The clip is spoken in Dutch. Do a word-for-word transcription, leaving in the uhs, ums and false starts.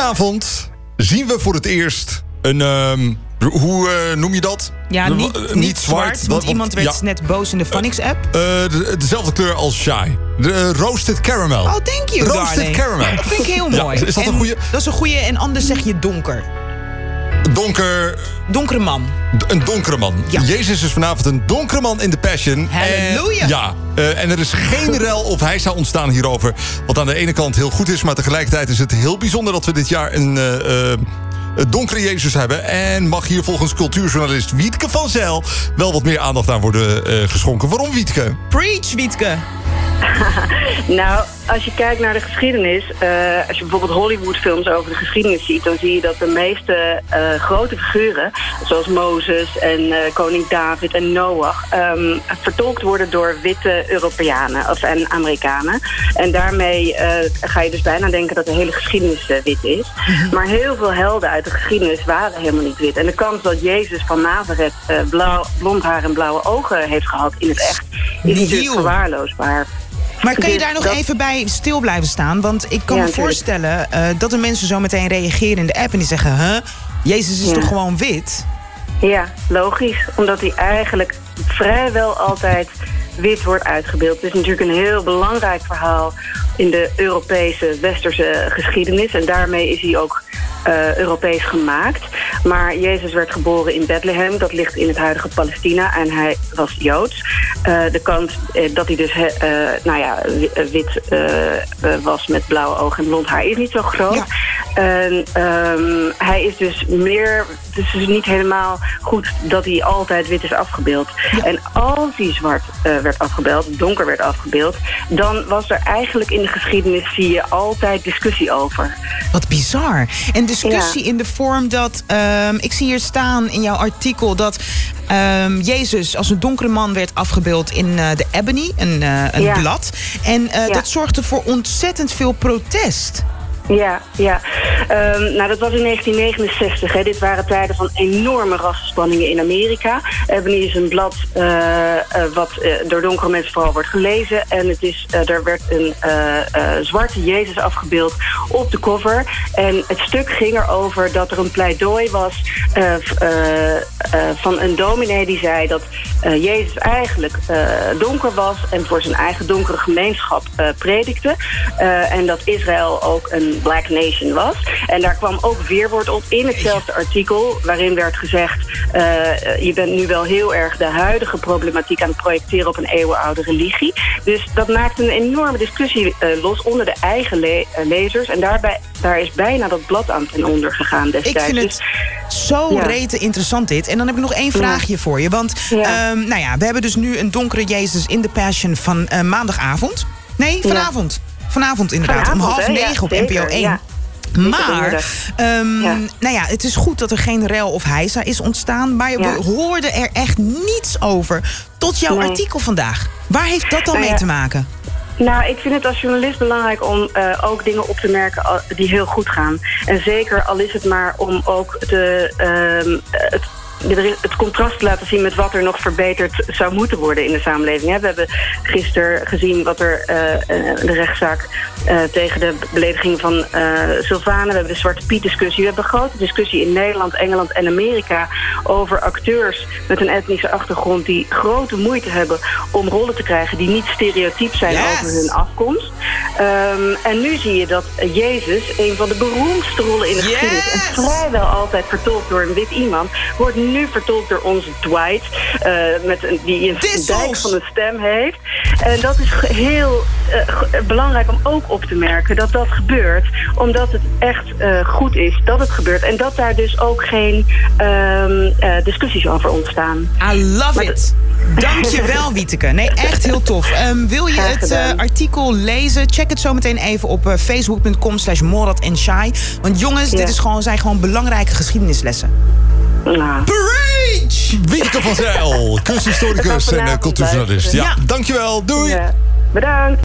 Vanavond zien we voor het eerst een... Um, hoe uh, noem je dat? Ja, de, niet, uh, niet zwart, want, want iemand werd ja. net boos in de Phonics-app. Uh, de, dezelfde kleur als Shy. De uh, roasted caramel. Oh, thank you, Roasted darling. caramel. Dat vind ik heel mooi. Ja, is dat en een goeie? Dat is een goeie, en anders zeg je donker. Donker... Donkere man. Een donkere man. Ja. Jezus is vanavond een donkere man in de Passion. Halleluja. En, ja, uh, en er is geen rel of hij zou ontstaan hierover. Wat aan de ene kant heel goed is, maar tegelijkertijd is het heel bijzonder dat we dit jaar een... Uh, uh, Het donkere Jezus hebben. En mag hier volgens cultuurjournalist Wietke van Zijl wel wat meer aandacht aan worden uh, geschonken. Waarom, Wietke? Preach, Wietke. Nou, als je kijkt naar de geschiedenis... Uh, als je bijvoorbeeld Hollywoodfilms over de geschiedenis ziet... dan zie je dat de meeste uh, grote figuren... zoals Mozes en uh, koning David en Noach... Um, vertolkt worden door witte Europeanen of, en Amerikanen. En daarmee uh, ga je dus bijna denken dat de hele geschiedenis uh, wit is. Mm-hmm. Maar heel veel helden uit de geschiedenis waren helemaal niet wit. En de kans dat Jezus van Nazareth uh, blauw, blond haar en blauwe ogen heeft gehad in het echt... is natuurlijk verwaarloosbaar. Maar kan je daar dus nog dat... even bij stil blijven staan? Want ik kan ja, me voorstellen uh, dat er mensen zo meteen reageren in de app... en die zeggen, huh, Jezus is ja. toch gewoon wit? Ja, logisch. Omdat hij eigenlijk vrijwel altijd wit wordt uitgebeeld. Het is natuurlijk een heel belangrijk verhaal... in de Europese, westerse geschiedenis. En daarmee is hij ook uh, Europees gemaakt. Maar Jezus werd geboren in Bethlehem. Dat ligt in het huidige Palestina. En hij was Joods. Uh, de kans uh, dat hij dus he, uh, nou ja, wit uh, uh, was met blauwe ogen en blond haar is niet zo groot. Ja. En um, hij is dus meer... Het is dus niet helemaal goed dat hij altijd wit is afgebeeld. Ja. En als hij zwart uh, werd afgebeeld, donker werd afgebeeld... dan was er eigenlijk in de geschiedenis, zie je, altijd discussie over. Wat bizar. En discussie ja. in de vorm dat... Um, ik zie hier staan in jouw artikel dat... Um, Jezus als een donkere man werd afgebeeld in uh, de Ebony, een, uh, een ja. blad. En uh, ja. dat zorgde voor ontzettend veel protest. Ja, ja. Um, nou, dat was in negentien negenenzestig. Hè. Dit waren tijden van enorme rassenspanningen in Amerika. Ebony is een blad uh, uh, wat uh, door donkere mensen vooral wordt gelezen. En het is, uh, er werd een uh, uh, zwarte Jezus afgebeeld op de cover. En het stuk ging erover dat er een pleidooi was uh, uh, uh, van een dominee die zei dat uh, Jezus eigenlijk uh, donker was en voor zijn eigen donkere gemeenschap uh, predikte. Uh, en dat Israël ook een Black Nation was. En daar kwam ook weerwoord op in hetzelfde artikel... waarin werd gezegd... Uh, je bent nu wel heel erg de huidige problematiek aan het projecteren... op een eeuwenoude religie. Dus dat maakte een enorme discussie uh, los onder de eigen le- uh, lezers. En daarbij, daar is bijna dat blad aan ten onder gegaan destijds. Ik vind het dus, zo ja. rete interessant dit. En dan heb ik nog één vraagje ja. voor je. Want ja. um, nou ja, we hebben dus nu een donkere Jezus in de Passion van uh, maandagavond. Nee, vanavond. Ja. Vanavond inderdaad, Vanavond, om half hè? negen Ja, op zeker, N P O één. Ja. Maar, um, ja. nou ja, het is goed dat er geen rel of heisa is ontstaan. Maar ja. we hoorden er echt niets over tot jouw nee. artikel vandaag. Waar heeft dat dan uh, mee te maken? Nou, ik vind het als journalist belangrijk om uh, ook dingen op te merken die heel goed gaan. En zeker al is het maar om ook de, uh, het het contrast te laten zien met wat er nog verbeterd zou moeten worden in de samenleving. We hebben gisteren gezien wat er uh, de rechtszaak uh, tegen de belediging van uh, Sylvane. We hebben de Zwarte Piet discussie. We hebben een grote discussie in Nederland, Engeland en Amerika over acteurs met een etnische achtergrond die grote moeite hebben om rollen te krijgen die niet stereotyp zijn yes. over hun afkomst. Um, en nu zie je dat Jezus, een van de beroemdste rollen in de yes. geschiedenis en vrijwel altijd vertolkt door een wit iemand, wordt nu vertolkt door onze Dwight, uh, met een, die een Dissels. dijk van een stem heeft. En dat is heel uh, belangrijk om ook op te merken dat dat gebeurt, omdat het echt uh, goed is dat het gebeurt. En dat daar dus ook geen uh, uh, discussies over ontstaan. I love maar it. Dankjewel, Wieteke. Nee, echt heel tof. Um, wil je het uh, artikel lezen? Check het zo meteen even op uh, facebook punt com slash Morad en Shai. Want jongens, ja. dit is gewoon, zijn gewoon belangrijke geschiedenislessen. Nou. Preach! Wieteke van Zijl, kunsthistoricus en uh, cultuurjournalist. Ja, ja, dankjewel. Doei! Ja. Bedankt.